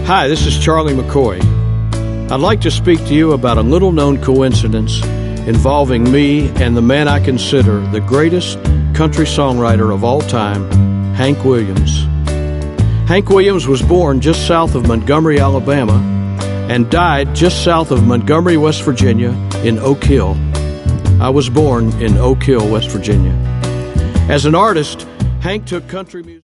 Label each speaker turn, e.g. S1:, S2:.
S1: Hi, this is Charlie McCoy. I'd like to speak to you about a little-known coincidence involving me and the man I consider the greatest country songwriter of all time, Hank Williams. Hank Williams was born just south of Montgomery, Alabama, and died just south of Montgomery, West Virginia, in Oak Hill. I was born in Oak Hill, West Virginia. As an artist, Hank took country music